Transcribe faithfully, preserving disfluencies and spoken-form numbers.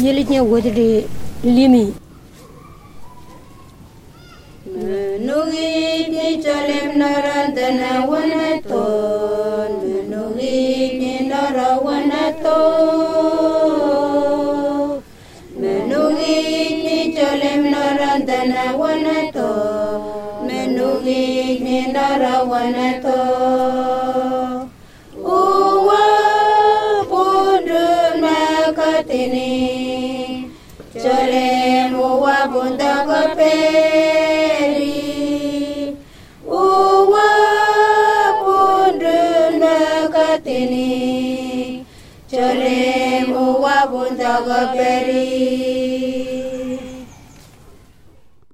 Yelitnya wadri limi. Menunggu ni calem narantana wanaton, menunggu ni narawanaton, menunggu ni calem narantana wanaton, menunggu ni narawanaton. Uwa pundun makatini, calem uwa pundakaperi. Tini, chole muwa bunda gaperi.